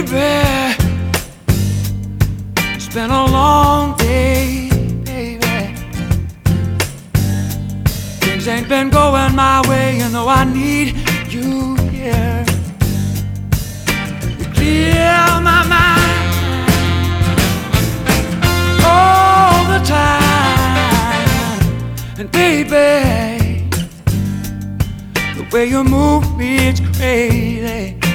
baby, it's been a long day, baby. Things ain't been going my way, you know I need you here. You clear my mind all the time. And baby, the way you move me, it's crazy.